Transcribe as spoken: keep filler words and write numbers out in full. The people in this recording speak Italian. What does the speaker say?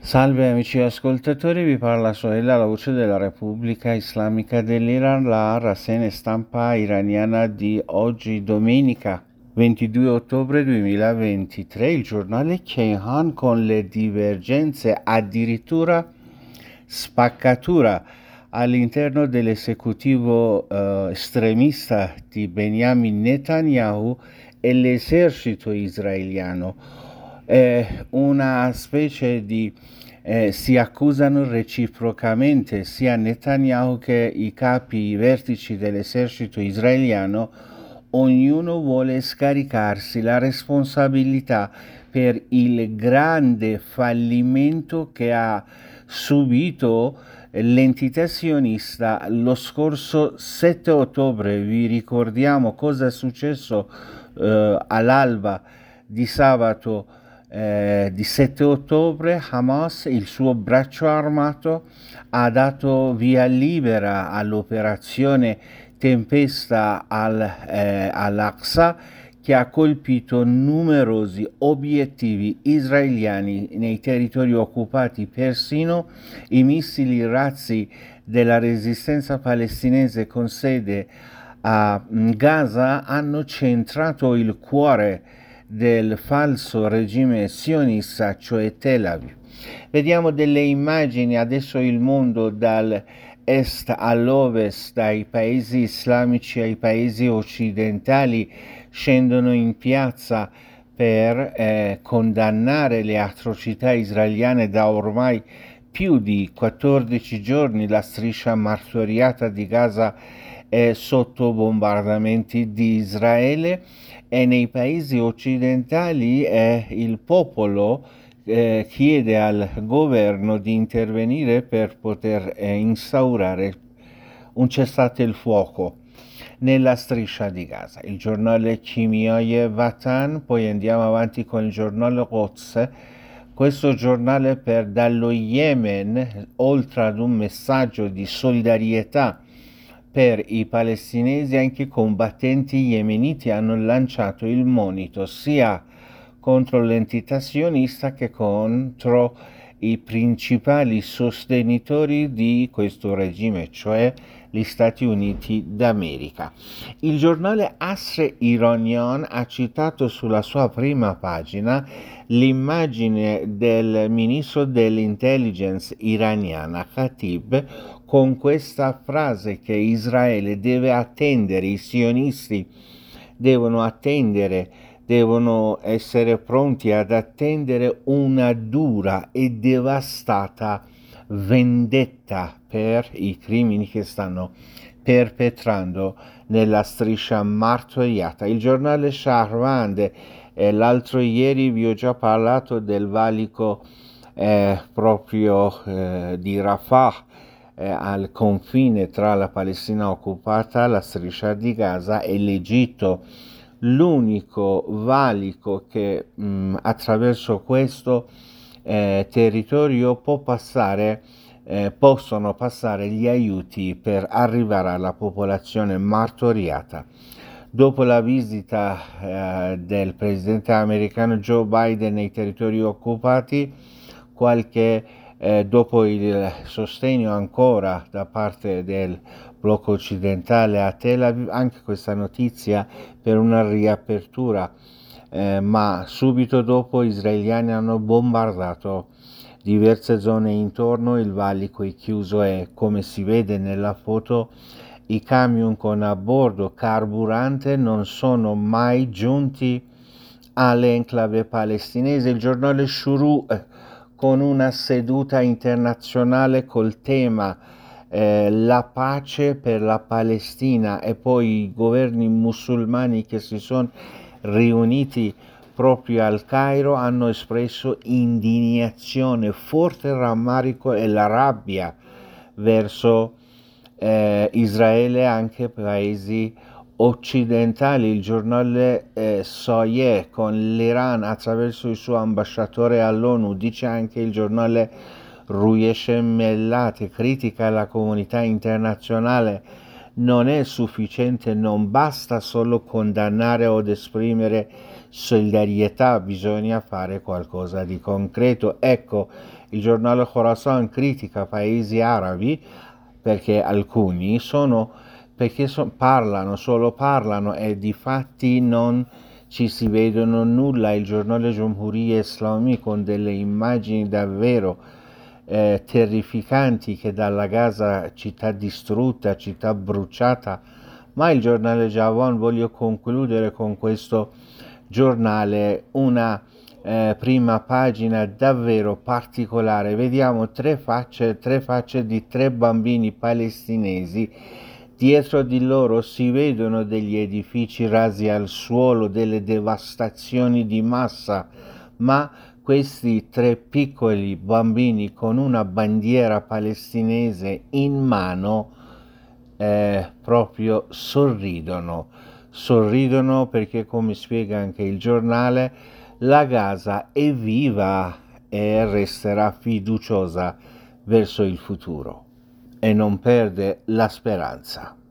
Salve amici ascoltatori, vi parla Sohail, la voce della Repubblica Islamica dell'Iran, la rassegna stampa iraniana di oggi, domenica ventidue ottobre duemilaventitré. Il giornale Kayhan, con le divergenze, addirittura spaccatura all'interno dell'esecutivo eh, estremista di Benjamin Netanyahu e l'esercito israeliano. È una specie di eh, si accusano reciprocamente sia Netanyahu che i capi, i vertici dell'esercito israeliano. Ognuno vuole scaricarsi la responsabilità per il grande fallimento che ha subito l'entità sionista lo scorso sette ottobre. Vi ricordiamo cosa è successo eh, all'alba di sabato eh, di sette ottobre. Hamas, il suo braccio armato, ha dato via libera all'operazione Tempesta al, eh, all'Aqsa, che ha colpito numerosi obiettivi israeliani nei territori occupati. Persino i missili razzi della resistenza palestinese con sede a Gaza hanno centrato il cuore del falso regime sionista, cioè Tel Aviv. Vediamo delle immagini adesso. Il mondo dall'est all'ovest, dai paesi islamici ai paesi occidentali, scendono in piazza per eh, condannare le atrocità israeliane. Da ormai più di quattordici giorni la striscia martoriata di Gaza è sotto bombardamenti di Israele, e nei paesi occidentali è il popolo eh, chiede al governo di intervenire per poter eh, instaurare un cessate il fuoco nella striscia di Gaza. Il giornale Chimiaye Vatan, poi andiamo avanti con il giornale Quds. Questo giornale, per dallo Yemen, oltre ad un messaggio di solidarietà per i palestinesi, anche i combattenti yemeniti hanno lanciato il monito sia contro l'entità sionista che contro i principali sostenitori di questo regime, cioè gli Stati Uniti d'America. Il giornale Asr Iranian ha citato sulla sua prima pagina l'immagine del ministro dell'intelligence iraniana Khatib con questa frase che Israele deve attendere, i sionisti devono attendere, devono essere pronti ad attendere una dura e devastata vendetta per i crimini che stanno perpetrando nella striscia martoriata. Il giornale Shahround, eh, l'altro ieri vi ho già parlato del valico eh, proprio eh, di Rafah, eh, al confine tra la Palestina occupata, la striscia di Gaza e l'Egitto. L'unico valico che mh, attraverso questo eh, territorio può passare, eh, possono passare gli aiuti per arrivare alla popolazione martoriata. Dopo la visita eh, del presidente americano Joe Biden nei territori occupati, qualche eh, dopo il sostegno ancora da parte del blocco occidentale a Tel Aviv, anche questa notizia per una riapertura, eh, ma subito dopo gli israeliani hanno bombardato diverse zone intorno. Il valico è chiuso e, come si vede nella foto, i camion con a bordo carburante non sono mai giunti all'enclave palestinese. Il giornale Shuru, eh, con una seduta internazionale col tema eh, la pace per la Palestina, e poi i governi musulmani che si sono riuniti proprio al Cairo hanno espresso indignazione, forte rammarico e la rabbia verso eh, Israele, anche paesi occidentali. Il giornale eh, Soye, con l'Iran attraverso il suo ambasciatore all'ONU, dice anche il giornale Ruyeshem Mellat, critica la comunità internazionale. Non è sufficiente, non basta solo condannare o esprimere solidarietà, bisogna fare qualcosa di concreto. Ecco, Il giornale Khorasan critica paesi arabi perché alcuni sono, perché so, parlano, solo parlano e di fatti non ci si vedono nulla. Il giornale Jumhuriya Islami con delle immagini davvero eh, terrificanti, che dalla Gaza, città distrutta, città bruciata. Ma il giornale Jawan, voglio concludere con questo giornale, una eh, prima pagina davvero particolare. Vediamo tre facce, tre facce di tre bambini palestinesi. Dietro di loro si vedono degli edifici rasi al suolo, delle devastazioni di massa, ma questi tre piccoli bambini con una bandiera palestinese in mano eh, proprio sorridono, sorridono perché, come spiega anche il giornale, la Gaza è viva e resterà fiduciosa verso il futuro e non perde la speranza.